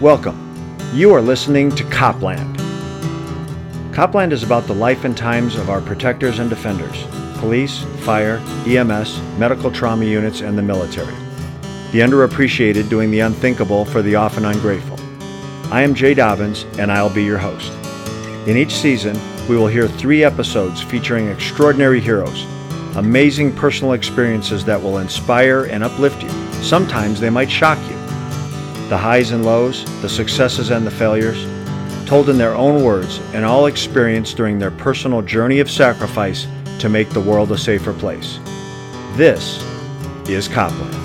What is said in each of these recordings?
Welcome. You are listening to Copland. Copland is about the life and times of our protectors and defenders, police, fire, EMS, medical trauma units, and the military. The underappreciated doing the unthinkable for the often ungrateful. I am Jay Dobbins, and I'll be your host. In each season, we will hear 3 episodes featuring extraordinary heroes, amazing personal experiences that will inspire and uplift you. Sometimes they might shock you. The highs and lows, the successes and the failures, told in their own words and all experienced during their personal journey of sacrifice to make the world a safer place. This is Copland.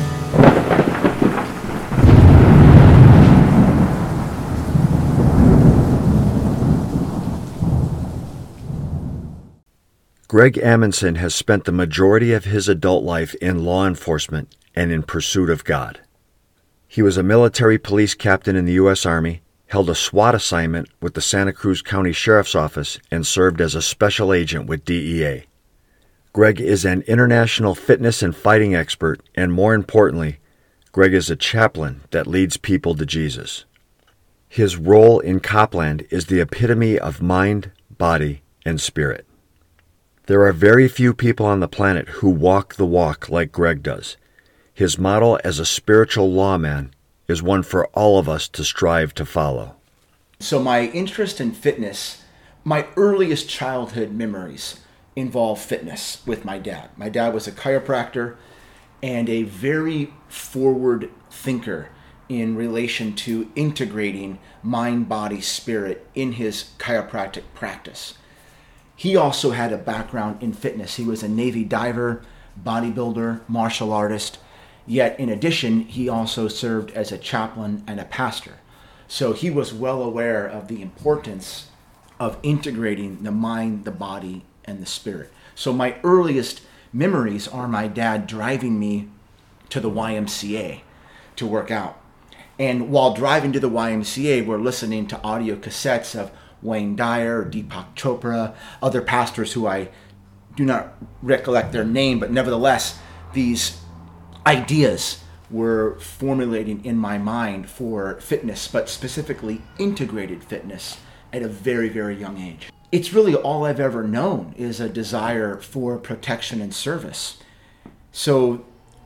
Greg Amundson has spent the majority of his adult life in law enforcement and in pursuit of God. He was a military police captain in the U.S. Army, held a SWAT assignment with the Santa Cruz County Sheriff's Office, and served as a special agent with DEA. Greg is an international fitness and fighting expert, and more importantly, Greg is a chaplain that leads people to Jesus. His role in Copland is the epitome of mind, body, and spirit. There are very few people on the planet who walk the walk like Greg does. His model as a spiritual lawman is one for all of us to strive to follow. So my interest in fitness, my earliest childhood memories involve fitness with my dad. My dad was a chiropractor and a very forward thinker in relation to integrating mind, body, spirit in his chiropractic practice. He also had a background in fitness. He was a Navy diver, bodybuilder, martial artist. Yet in addition, he also served as a chaplain and a pastor. So he was well aware of the importance of integrating the mind, the body, and the spirit. So my earliest memories are my dad driving me to the YMCA to work out. And while driving to the YMCA, we're listening to audio cassettes of Wayne Dyer, Deepak Chopra, other pastors who I do not recollect their name, but nevertheless, these ideas were formulating in my mind for fitness, but specifically integrated fitness at a very, very young age. It's really all I've ever known is a desire for protection and service. So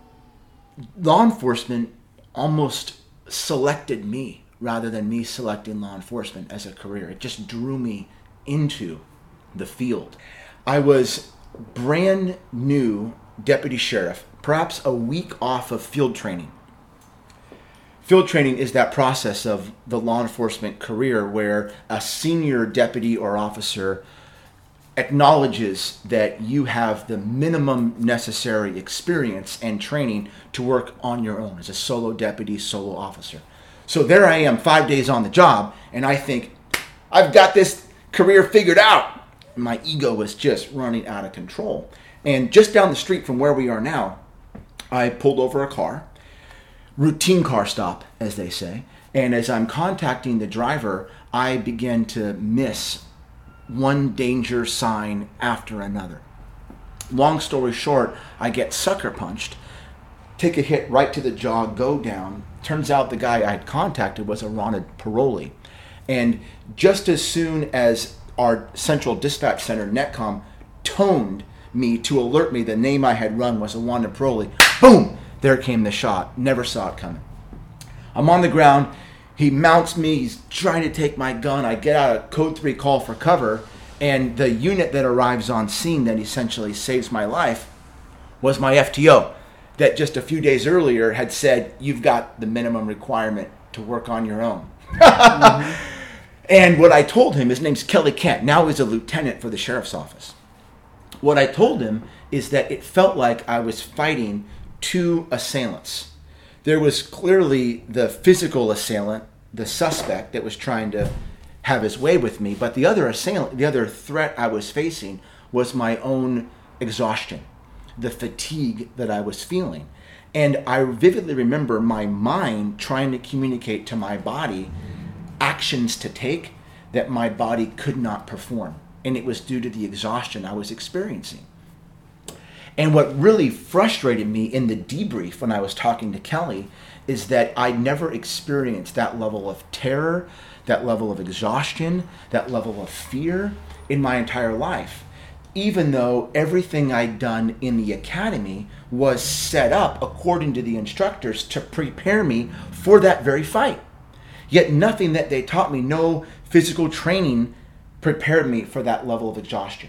law enforcement almost selected me rather than me selecting law enforcement as a career. It just drew me into the field. I was brand new deputy sheriff, perhaps a week off of field training. Field training is that process of the law enforcement career where a senior deputy or officer acknowledges that you have the minimum necessary experience and training to work on your own as a solo deputy, solo officer. So there I am 5 days on the job, and I think, I've got this career figured out. My ego was just running out of control. And just down the street from where we are now, I pulled over a car, routine car stop, as they say. And as I'm contacting the driver, I begin to miss one danger sign after another. Long story short, I get sucker punched, take a hit right to the jaw, go down. Turns out the guy I had contacted was a wanted parolee. And just as soon as our central dispatch center, NETCOM, toned me to alert me the name I had run was a wanted parolee, boom, there came the shot. Never saw it coming. I'm on the ground. He mounts me. He's trying to take my gun. I get out a code 3 call for cover. And the unit that arrives on scene that essentially saves my life was my FTO that just a few days earlier had said, you've got the minimum requirement to work on your own. Mm-hmm. And what I told him, his name's Kelly Kent. Now he's a lieutenant for the sheriff's office. What I told him is that it felt like I was fighting 2 assailants. There was clearly the physical assailant, the suspect that was trying to have his way with me, but the other assailant, the other threat I was facing was my own exhaustion, the fatigue that I was feeling. And I vividly remember my mind trying to communicate to my body actions to take that my body could not perform. And it was due to the exhaustion I was experiencing. And what really frustrated me in the debrief when I was talking to Kelly is that I never experienced that level of terror, that level of exhaustion, that level of fear in my entire life, even though everything I'd done in the academy was set up according to the instructors to prepare me for that very fight. Yet nothing that they taught me, no physical training, prepared me for that level of exhaustion.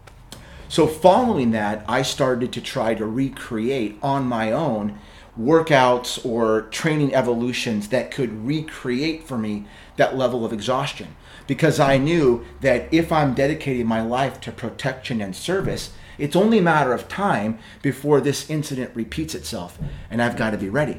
So following that, I started to try to recreate on my own workouts or training evolutions that could recreate for me that level of exhaustion. Because I knew that if I'm dedicating my life to protection and service, it's only a matter of time before this incident repeats itself, and I've got to be ready.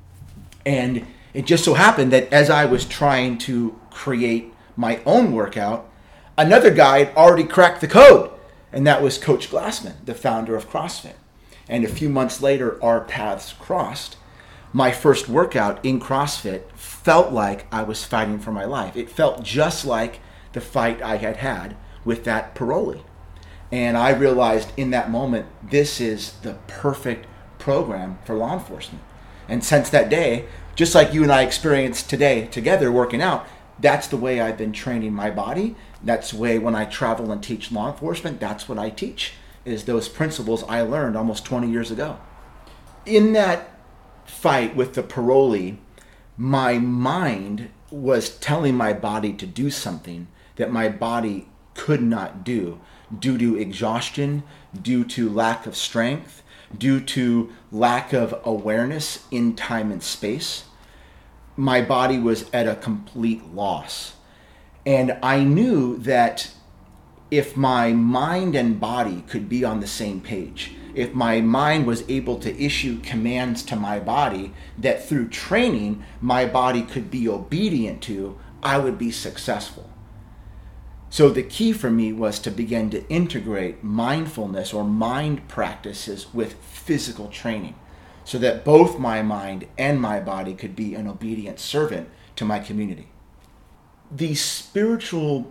And it just so happened that as I was trying to create my own workout, another guy had already cracked the code, and that was Coach Glassman, the founder of CrossFit. And a few months later, our paths crossed. My first workout in CrossFit felt like I was fighting for my life. It felt just like the fight I had had with that parolee. And I realized in that moment, this is the perfect program for law enforcement. And since that day, just like you and I experienced today together working out, that's the way I've been training my body. That's the way when I travel and teach law enforcement, that's what I teach, is those principles I learned almost 20 years ago. In that fight with the parolee, my mind was telling my body to do something that my body could not do due to exhaustion, due to lack of strength, due to lack of awareness in time and space. My body was at a complete loss. And I knew that if my mind and body could be on the same page, if my mind was able to issue commands to my body that through training my body could be obedient to, I would be successful. So the key for me was to begin to integrate mindfulness or mind practices with physical training so that both my mind and my body could be an obedient servant to my community. The spiritual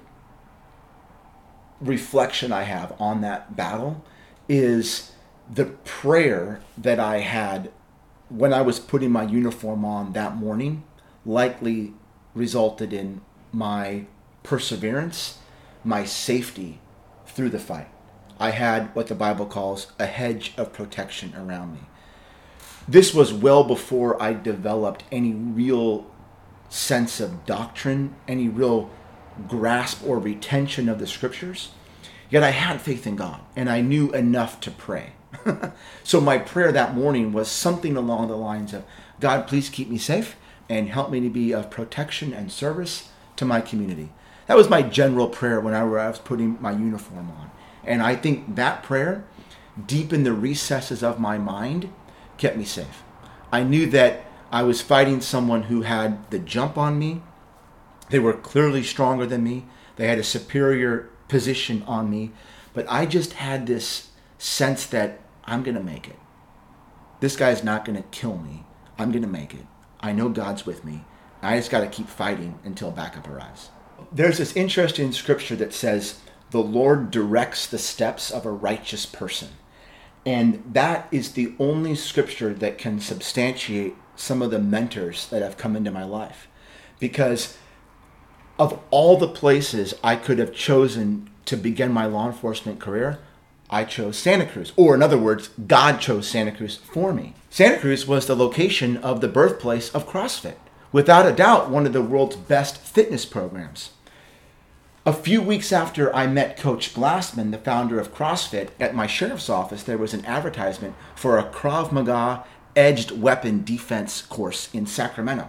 reflection I have on that battle is the prayer that I had when I was putting my uniform on that morning likely resulted in my perseverance, my safety through the fight. I had what the Bible calls a hedge of protection around me. This was well before I developed any real sense of doctrine, any real grasp or retention of the scriptures. Yet I had faith in God, and I knew enough to pray. So my prayer that morning was something along the lines of, God, please keep me safe and help me to be of protection and service to my community. That was my general prayer whenever I was putting my uniform on. And I think that prayer, deep in the recesses of my mind, kept me safe. I knew that I was fighting someone who had the jump on me. They were clearly stronger than me. They had a superior position on me. But I just had this sense that I'm going to make it. This guy's not going to kill me. I'm going to make it. I know God's with me. I just got to keep fighting until backup arrives. There's this interesting scripture that says, the Lord directs the steps of a righteous person. And that is the only scripture that can substantiate some of the mentors that have come into my life. Because of all the places I could have chosen to begin my law enforcement career, I chose Santa Cruz. Or in other words, God chose Santa Cruz for me. Santa Cruz was the location of the birthplace of CrossFit. Without a doubt, one of the world's best fitness programs. A few weeks after I met Coach Glassman, the founder of CrossFit, at my sheriff's office, there was an advertisement for a Krav Maga edged weapon defense course in Sacramento.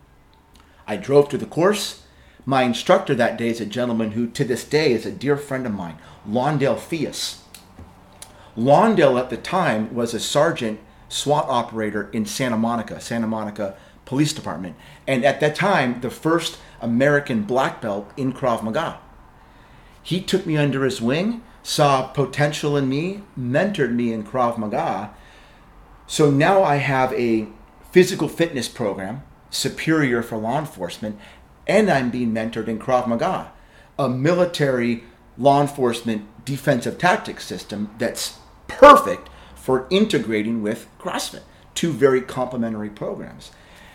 I drove to the course. My instructor that day is a gentleman who to this day is a dear friend of mine, Lawndale Theus. Lawndale at the time was a sergeant SWAT operator in Santa Monica Police Department. And at that time, the first American black belt in Krav Maga. He took me under his wing, saw potential in me, mentored me in Krav Maga. So now I have a physical fitness program, superior for law enforcement, and I'm being mentored in Krav Maga, a military law enforcement defensive tactics system that's perfect for integrating with CrossFit, two very complementary programs.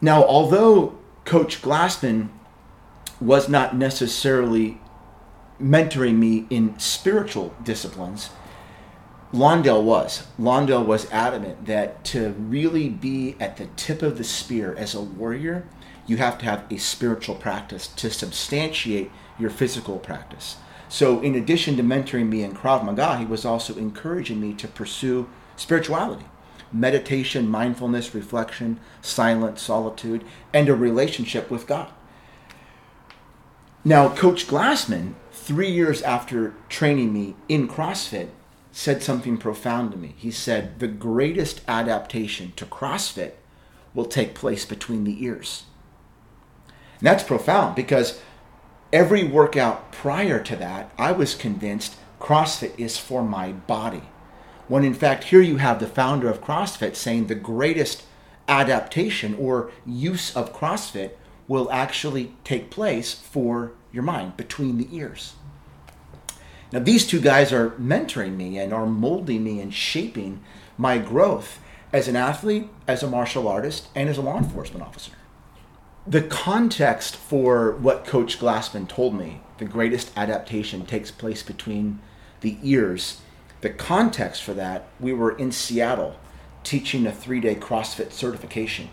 Now, although Coach Glassman was not necessarily mentoring me in spiritual disciplines, Lawndale was. Lawndale was adamant that to really be at the tip of the spear as a warrior, you have to have a spiritual practice to substantiate your physical practice. So in addition to mentoring me in Krav Maga, he was also encouraging me to pursue spirituality, meditation, mindfulness, reflection, silence, solitude, and a relationship with God. Now, Coach Glassman, 3 years after training me in CrossFit, said something profound to me. He said, the greatest adaptation to CrossFit will take place between the ears. And that's profound because every workout prior to that, I was convinced CrossFit is for my body. When in fact, here you have the founder of CrossFit saying the greatest adaptation or use of CrossFit will actually take place for your mind, between the ears. Now, these two guys are mentoring me and are molding me and shaping my growth as an athlete, as a martial artist, and as a law enforcement officer. The context for what Coach Glassman told me, the greatest adaptation takes place between the ears, the context for that, we were in Seattle teaching a 3-day CrossFit certification.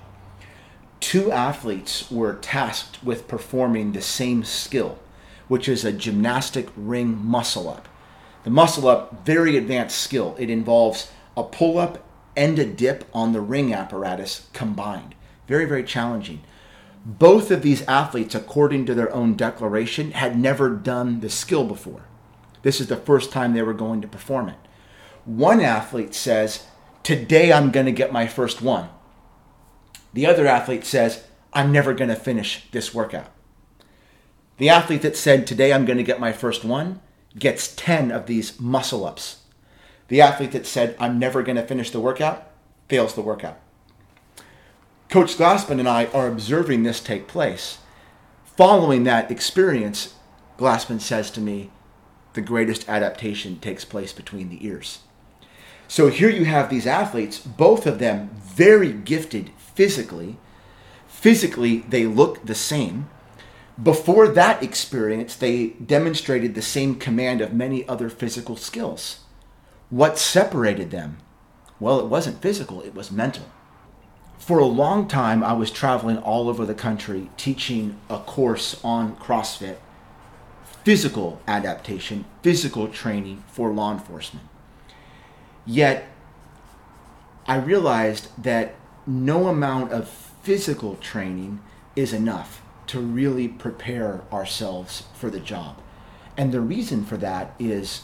2 athletes were tasked with performing the same skill, which is a gymnastic ring muscle-up. The muscle-up, very advanced skill. It involves a pull-up and a dip on the ring apparatus combined. Very, very challenging. Both of these athletes, according to their own declaration, had never done the skill before. This is the first time they were going to perform it. One athlete says, today I'm going to get my first one. The other athlete says, I'm never going to finish this workout. The athlete that said, today I'm going to get my first one, gets 10 of these muscle-ups. The athlete that said, I'm never going to finish the workout, fails the workout. Coach Glassman and I are observing this take place. Following that experience, Glassman says to me, the greatest adaptation takes place between the ears. So here you have these athletes, both of them very gifted physically. Physically, they look the same. Before that experience, they demonstrated the same command of many other physical skills. What separated them? Well, it wasn't physical, it was mental. For a long time, I was traveling all over the country teaching a course on CrossFit, physical adaptation, physical training for law enforcement. Yet, I realized that no amount of physical training is enough to really prepare ourselves for the job. And the reason for that is,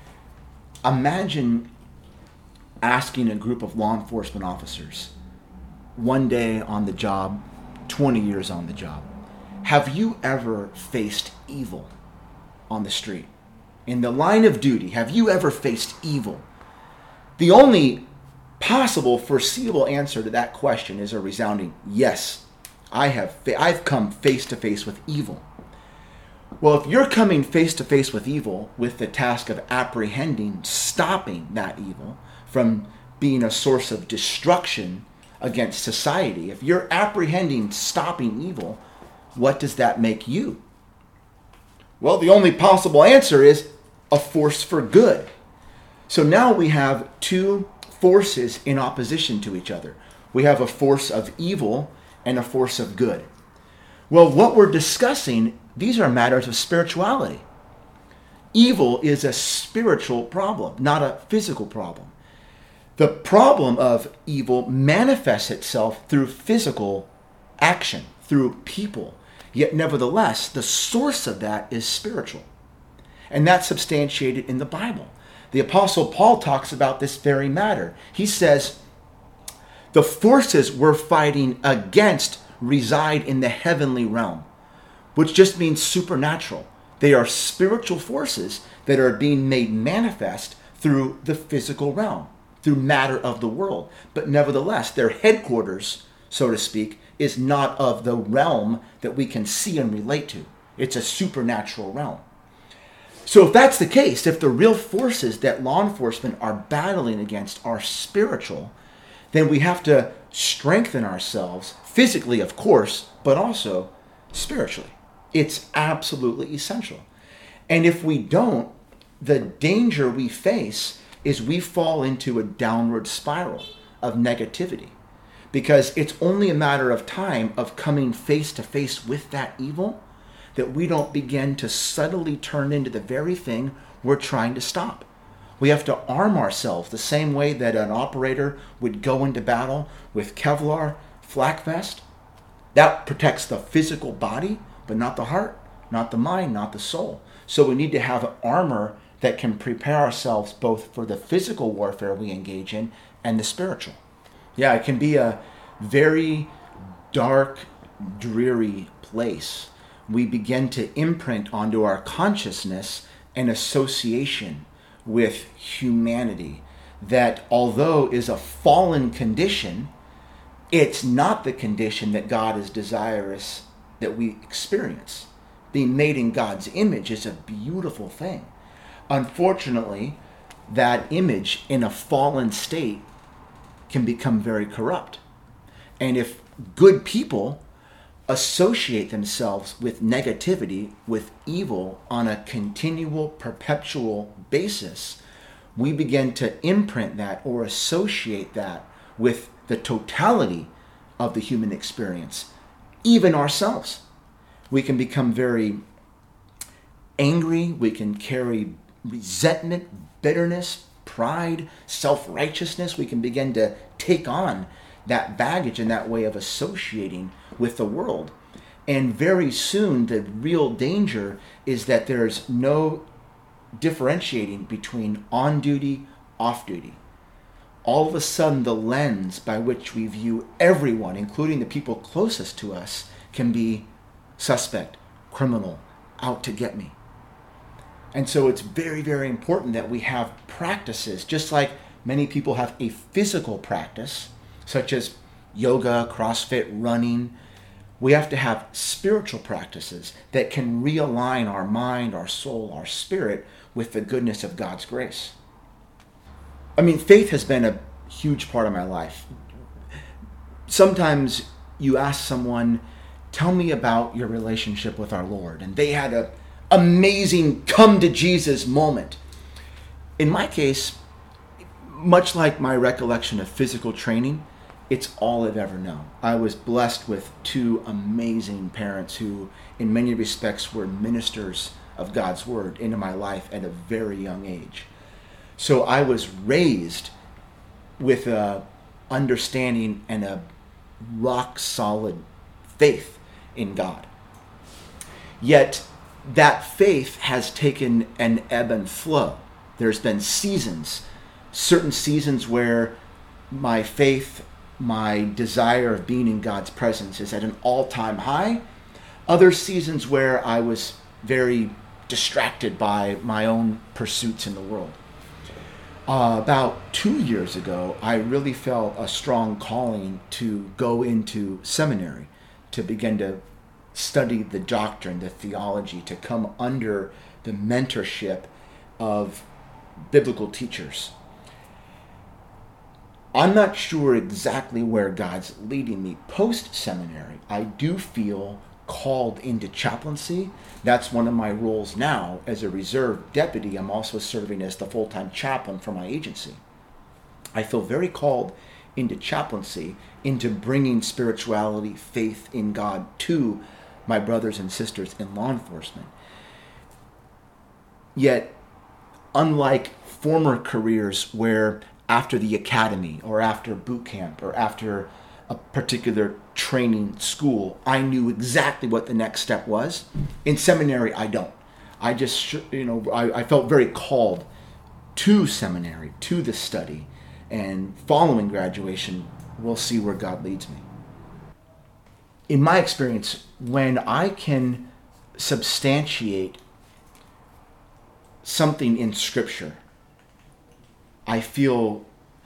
imagine asking a group of law enforcement officers, 1 day on the job, 20 years on the job, have you ever faced evil on the street? In the line of duty, have you ever faced evil? The only possible foreseeable answer to that question is a resounding yes. I've come face to face with evil. Well, if you're coming face to face with evil with the task of apprehending, stopping that evil from being a source of destruction against society, if you're apprehending, stopping evil, what does that make you? Well, the only possible answer is a force for good. So now we have 2 forces in opposition to each other. We have a force of evil and a force of good. Well, what we're discussing, these are matters of spirituality. Evil is a spiritual problem, not a physical problem. The problem of evil manifests itself through physical action, through people. Yet nevertheless, the source of that is spiritual. And that's substantiated in the Bible. The Apostle Paul talks about this very matter. He says, the forces we're fighting against reside in the heavenly realm, which just means supernatural. They are spiritual forces that are being made manifest through the physical realm, through matter of the world. But nevertheless, their headquarters, so to speak, is not of the realm that we can see and relate to. It's a supernatural realm. So if that's the case, if the real forces that law enforcement are battling against are spiritual, then we have to strengthen ourselves physically, of course, but also spiritually. It's absolutely essential. And if we don't, the danger we face is we fall into a downward spiral of negativity, because it's only a matter of time of coming face to face with that evil that we don't begin to subtly turn into the very thing we're trying to stop. We have to arm ourselves the same way that an operator would go into battle with Kevlar flak vest. That protects the physical body, but not the heart, not the mind, not the soul. So we need to have armor that can prepare ourselves both for the physical warfare we engage in and the spiritual. Yeah, it can be a very dark, dreary place. We begin to imprint onto our consciousness an association with humanity that, although is a fallen condition, it's not the condition that God is desirous that we experience. Being made in God's image is a beautiful thing. Unfortunately, that image in a fallen state can become very corrupt. And if good people associate themselves with negativity, with evil on a continual, perpetual basis, we begin to imprint that or associate that with the totality of the human experience, even ourselves. We can become very angry, we can carry resentment, bitterness, pride, self-righteousness. We can begin to take on that baggage and that way of associating with the world. And very soon, the real danger is that there's no differentiating between on duty, off duty. All of a sudden, the lens by which we view everyone, including the people closest to us, can be suspect, criminal, out to get me. And so it's very, very important that we have practices, just like many people have a physical practice, such as yoga, CrossFit, running. We have to have spiritual practices that can realign our mind, our soul, our spirit with the goodness of God's grace. I mean, faith has been a huge part of my life. Sometimes you ask someone, tell me about your relationship with our Lord, and they had an amazing come to Jesus moment. In my case, much like my recollection of physical training, it's all I've ever known. I was blessed with two amazing parents who, in many respects, were ministers of God's word into my life at a very young age. So I was raised with a understanding and a rock solid faith in God. Yet that faith has taken an ebb and flow. There's been seasons, certain seasons where my faith, my desire of being in God's presence is at an all-time high. Other seasons where I was very distracted by my own pursuits in the world. About 2 years ago, I really felt a strong calling to go into seminary, to begin to study the doctrine, the theology, to come under the mentorship of biblical teachers. I'm not sure exactly where God's leading me post-seminary. I do feel called into chaplaincy. That's one of my roles now. As a reserve deputy, I'm also serving as the full-time chaplain for my agency. I feel very called into chaplaincy, into bringing spirituality, faith in God to my brothers and sisters in law enforcement. Yet, unlike former careers where after the academy or after boot camp or after a particular training school, I knew exactly what the next step was. In seminary, I don't. I just, I felt very called to seminary, to the study, and following graduation, we'll see where God leads me. In my experience, when I can substantiate something in Scripture, I feel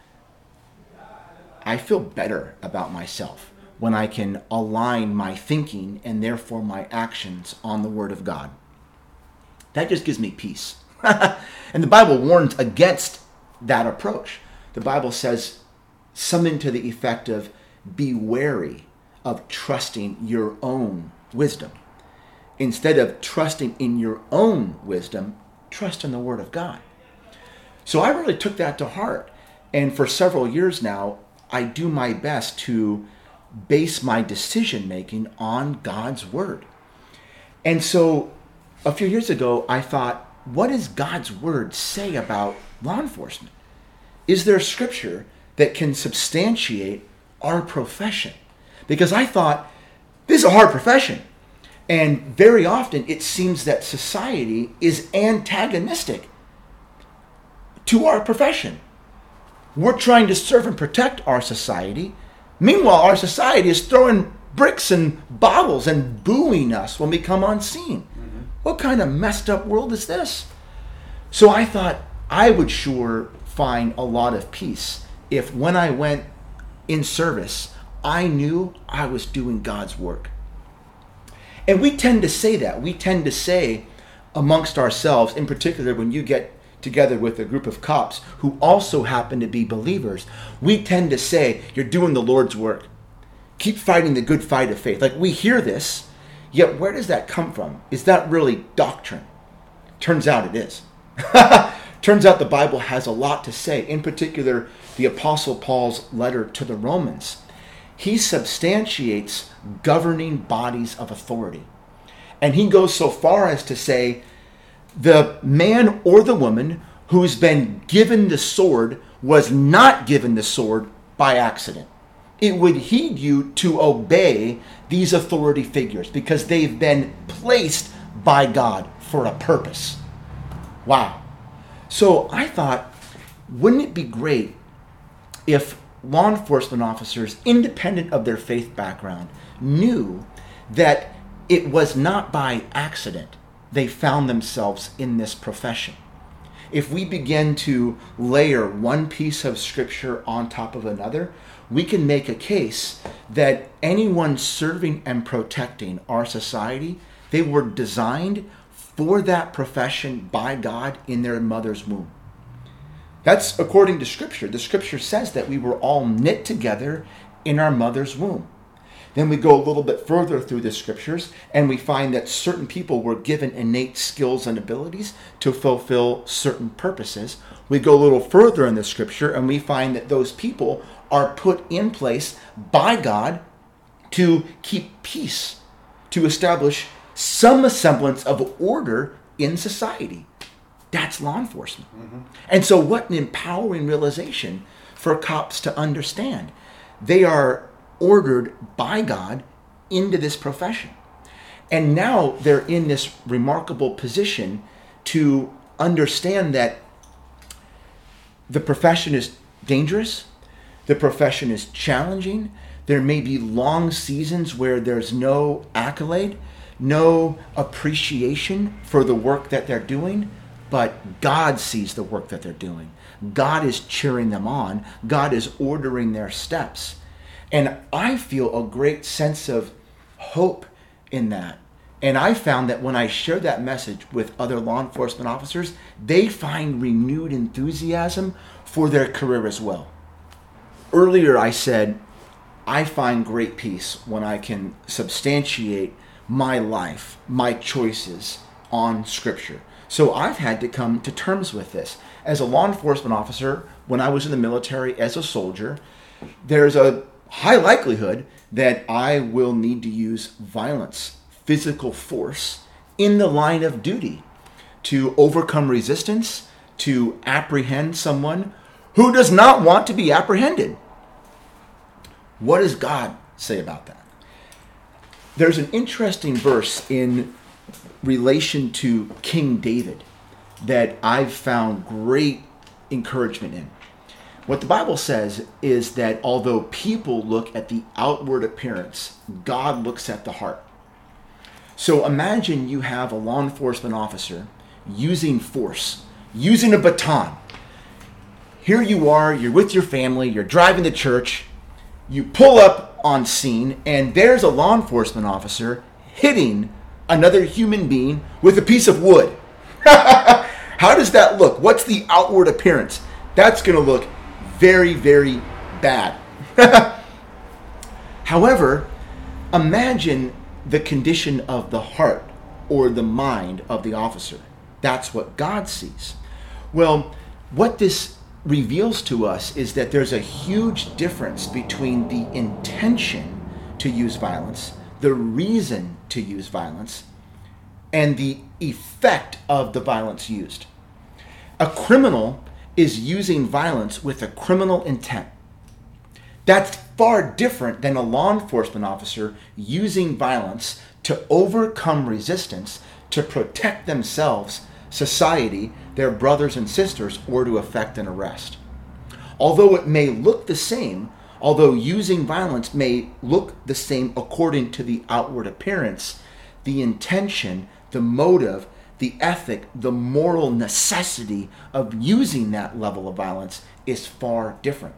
better about myself when I can align my thinking and therefore my actions on the Word of God. That just gives me peace. And the Bible warns against that approach. The Bible says something to the effect of, be wary of trusting your own wisdom. Instead of trusting in your own wisdom, trust in the Word of God. So I really took that to heart. And for several years now, I do my best to base my decision making on God's Word. And so a few years ago, I thought, what does God's Word say about law enforcement? Is there scripture that can substantiate our profession? Because I thought, this is a hard profession. And very often it seems that society is antagonistic to our profession. We're trying to serve and protect our society. Meanwhile, our society is throwing bricks and bottles and booing us when we come on scene. What kind of messed up world is this? So I thought I would sure find a lot of peace if when I went in service, I knew I was doing God's work. And we tend to say that. We tend to say amongst ourselves, in particular when you get together with a group of cops who also happen to be believers, we tend to say, you're doing the Lord's work. Keep fighting the good fight of faith. Like, we hear this, yet where does that come from? Is that really doctrine? Turns out it is. Turns out the Bible has a lot to say. In particular, the Apostle Paul's letter to the Romans. He substantiates governing bodies of authority. And he goes so far as to say, the man or the woman who's been given the sword was not given the sword by accident. It would heed you to obey these authority figures because they've been placed by God for a purpose. Wow. So I thought, wouldn't it be great if law enforcement officers, independent of their faith background, knew that it was not by accident they found themselves in this profession? If we begin to layer one piece of scripture on top of another, we can make a case that anyone serving and protecting our society, they were designed for that profession by God in their mother's womb. That's according to Scripture. The Scripture says that we were all knit together in our mother's womb. Then we go a little bit further through the Scriptures and we find that certain people were given innate skills and abilities to fulfill certain purposes. We go a little further in the Scripture and we find that those people are put in place by God to keep peace, to establish some semblance of order in society. That's law enforcement. And so what an empowering realization for cops to understand. They are ordered by God into this profession. And now they're in this remarkable position to understand that the profession is dangerous, the profession is challenging, there may be long seasons where there's no accolade, no appreciation for the work that they're doing, but God sees the work that they're doing. God is cheering them on. God is ordering their steps. And I feel a great sense of hope in that. And I found that when I share that message with other law enforcement officers, they find renewed enthusiasm for their career as well. Earlier I said, I find great peace when I can substantiate my life, my choices on Scripture. So I've had to come to terms with this. As a law enforcement officer, when I was in the military as a soldier, there's a high likelihood that I will need to use violence, physical force, in the line of duty to overcome resistance, to apprehend someone who does not want to be apprehended. What does God say about that? There's an interesting verse in relation to King David that I've found great encouragement in. What the Bible says is that although people look at the outward appearance, God looks at the heart. So imagine you have a law enforcement officer using force, using a baton. Here you are, you're with your family, you're driving to church, you pull up on scene, and there's a law enforcement officer hitting another human being with a piece of wood. How does that look? What's the outward appearance? That's going to look very, very bad. However, imagine the condition of the heart or the mind of the officer. That's what God sees. Well, what this reveals to us is that there's a huge difference between the intention to use violence, the reason to use violence, and the effect of the violence used. A criminal is using violence with a criminal intent. That's far different than a law enforcement officer using violence to overcome resistance, to protect themselves, society, their brothers and sisters, or to effect an arrest. Although it may look the same, although using violence may look the same according to the outward appearance, the intention, the motive, the ethic, the moral necessity of using that level of violence is far different.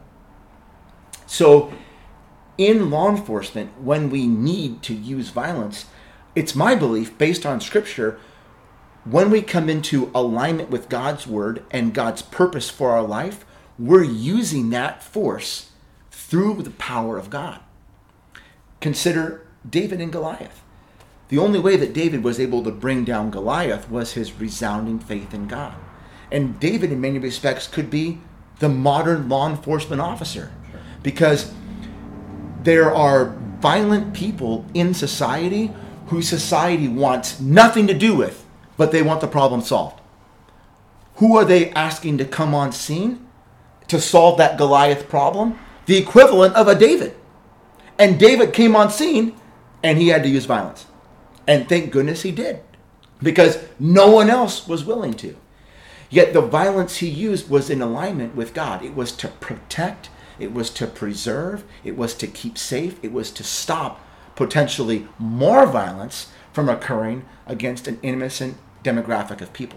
So in law enforcement, when we need to use violence, it's my belief, based on Scripture, when we come into alignment with God's word and God's purpose for our life, we're using that force through the power of God. Consider David and Goliath. The only way that David was able to bring down Goliath was his resounding faith in God. And David, in many respects, could be the modern law enforcement officer, because there are violent people in society who society wants nothing to do with, but they want the problem solved. Who are they asking to come on scene to solve that Goliath problem? The equivalent of a David. And David came on scene and he had to use violence. And thank goodness he did, because no one else was willing to. Yet the violence he used was in alignment with God. It was to protect, it was to preserve, it was to keep safe, it was to stop potentially more violence from occurring against an innocent demographic of people.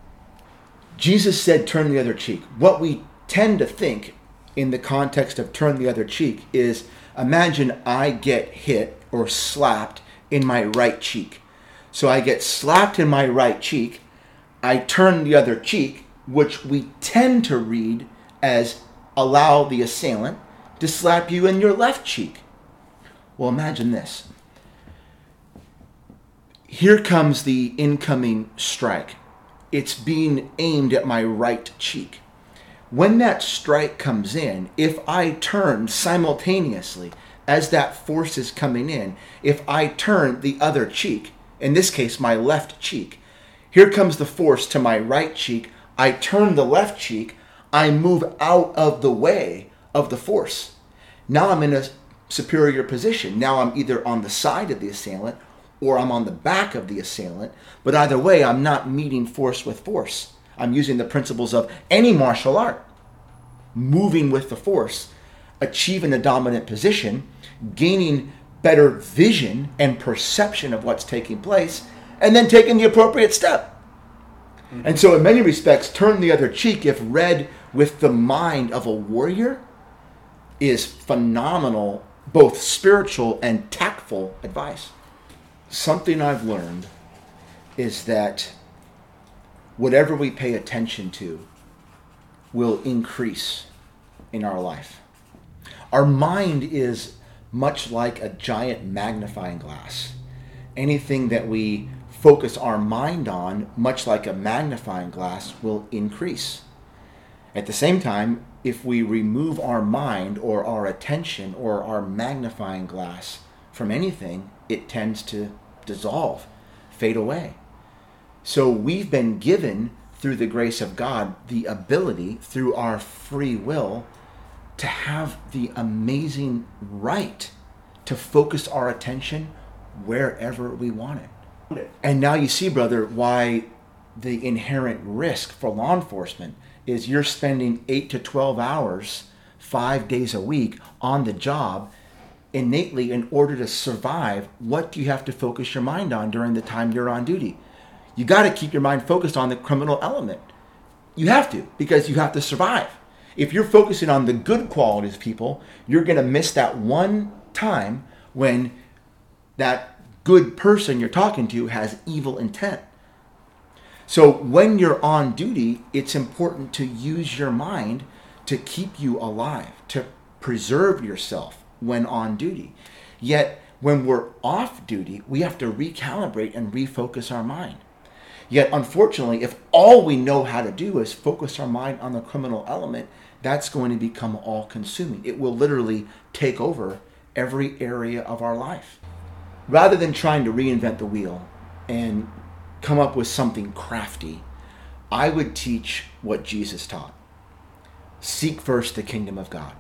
Jesus said, turn the other cheek. What we tend to think in the context of turn the other cheek is, imagine I get hit or slapped in my right cheek. So I get slapped in my right cheek, I turn the other cheek, which we tend to read as allow the assailant to slap you in your left cheek. Well, imagine this. Here comes the incoming strike. It's being aimed at my right cheek. When that strike comes in, if I turn simultaneously as that force is coming in, if I turn the other cheek, in this case my left cheek, here comes the force to my right cheek, I turn the left cheek, I move out of the way of the force. Now I'm in a superior position. Now I'm either on the side of the assailant or I'm on the back of the assailant, but either way I'm not meeting force with force. I'm using the principles of any martial art, moving with the force, achieving a dominant position, gaining better vision and perception of what's taking place, and then taking the appropriate step. And so in many respects, turn the other cheek, if read with the mind of a warrior, is phenomenal, both spiritual and tactful advice. Something I've learned is that whatever we pay attention to will increase in our life. Our mind is much like a giant magnifying glass. Anything that we focus our mind on, much like a magnifying glass, will increase. At the same time, if we remove our mind or our attention or our magnifying glass from anything, it tends to dissolve, fade away. So we've been given, through the grace of God, the ability, through our free will, to have the amazing right to focus our attention wherever we want it. And now you see, brother, why the inherent risk for law enforcement is you're spending 8 to 12 hours, 5 days a week on the job innately in order to survive. What do you have to focus your mind on during the time you're on duty? You got to keep your mind focused on the criminal element. You have to, because you have to survive. If you're focusing on the good qualities of people, you're going to miss that one time when that good person you're talking to has evil intent. So when you're on duty, it's important to use your mind to keep you alive, to preserve yourself when on duty. Yet when we're off duty, we have to recalibrate and refocus our mind. Yet unfortunately, if all we know how to do is focus our mind on the criminal element, that's going to become all-consuming. It will literally take over every area of our life. Rather than trying to reinvent the wheel and come up with something crafty, I would teach what Jesus taught. Seek first the kingdom of God.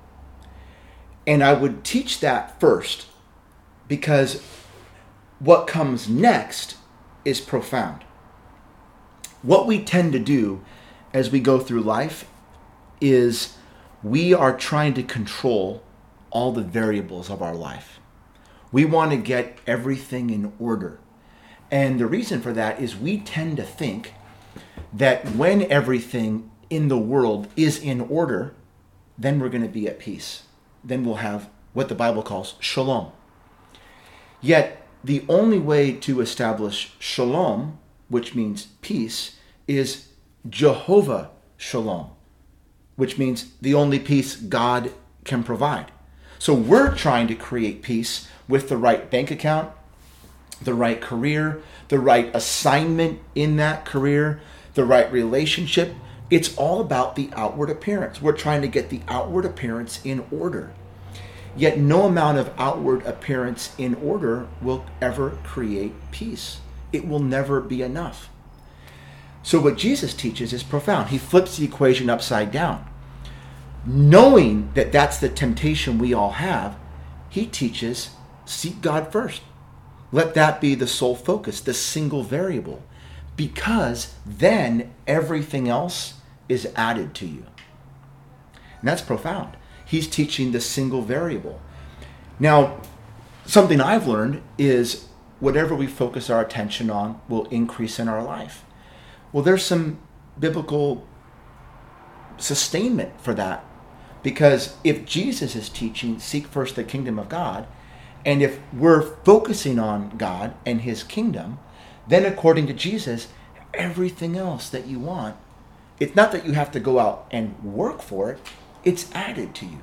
And I would teach that first because what comes next is profound. What we tend to do as we go through life is we are trying to control all the variables of our life. We want to get everything in order. And the reason for that is we tend to think that when everything in the world is in order, then we're going to be at peace. Then we'll have what the Bible calls shalom. Yet the only way to establish shalom, which means peace, is Jehovah Shalom, which means the only peace God can provide. So we're trying to create peace with the right bank account, the right career, the right assignment in that career, the right relationship. It's all about the outward appearance. We're trying to get the outward appearance in order. Yet no amount of outward appearance in order will ever create peace. It will never be enough. So what Jesus teaches is profound. He flips the equation upside down. Knowing that that's the temptation we all have, he teaches, seek God first. Let that be the sole focus, the single variable, because then everything else is added to you. And that's profound. He's teaching the single variable. Now, something I've learned is whatever we focus our attention on will increase in our life. Well, there's some biblical sustainment for that. Because if Jesus is teaching, seek first the kingdom of God, and if we're focusing on God and his kingdom, then according to Jesus, everything else that you want, it's not that you have to go out and work for it, it's added to you.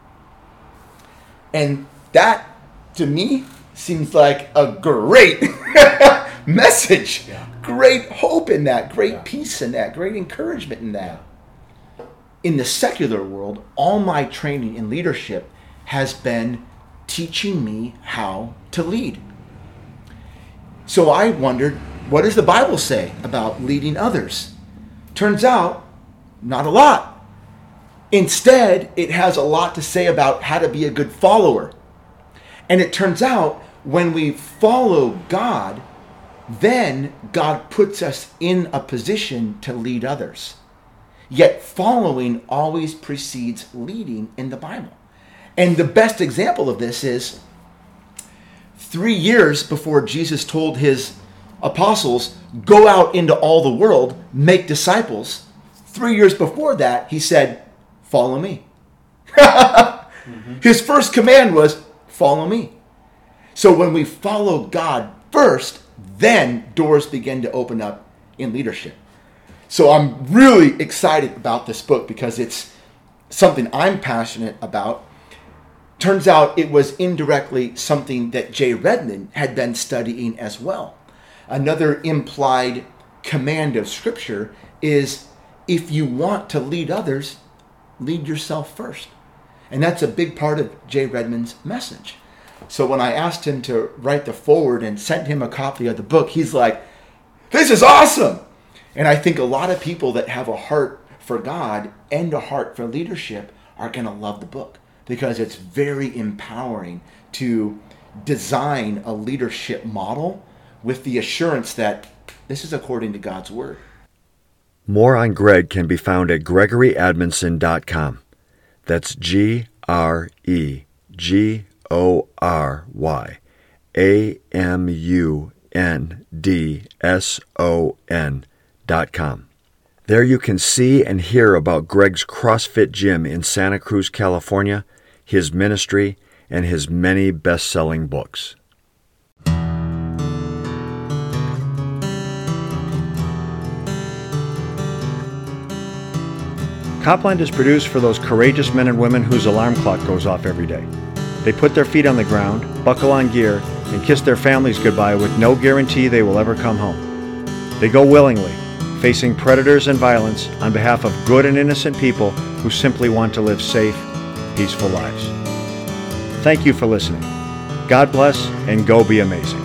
And that, to me, seems like a great message. Yeah. Great hope in that, great peace in that, great encouragement in that. In the secular world, all my training in leadership has been teaching me how to lead. So I wondered, what does the Bible say about leading others? Turns out, not a lot. Instead, it has a lot to say about how to be a good follower. And it turns out, when we follow God, then God puts us in a position to lead others. Yet following always precedes leading in the Bible. And the best example of this is 3 years before Jesus told his apostles, go out into all the world, make disciples. 3 years before that, he said, follow me. His first command was, follow me. So when we follow God first, then doors begin to open up in leadership. So I'm really excited about this book because it's something I'm passionate about. Turns out it was indirectly something that Jay Redman had been studying as well. Another implied command of Scripture is, if you want to lead others, lead yourself first. And that's a big part of Jay Redman's message. So when I asked him to write the foreword and sent him a copy of the book, he's like, this is awesome! And I think a lot of people that have a heart for God and a heart for leadership are going to love the book because it's very empowering to design a leadership model with the assurance that this is according to God's word. More on Greg can be found at GregoryAdmonson.com. That's GregoryAdmonson.com. There you can see and hear about Greg's CrossFit gym in Santa Cruz, California, his ministry, and his many best-selling books. Copland is produced for those courageous men and women whose alarm clock goes off every day. They put their feet on the ground, buckle on gear, and kiss their families goodbye with no guarantee they will ever come home. They go willingly, facing predators and violence on behalf of good and innocent people who simply want to live safe, peaceful lives. Thank you for listening. God bless, and go be amazing.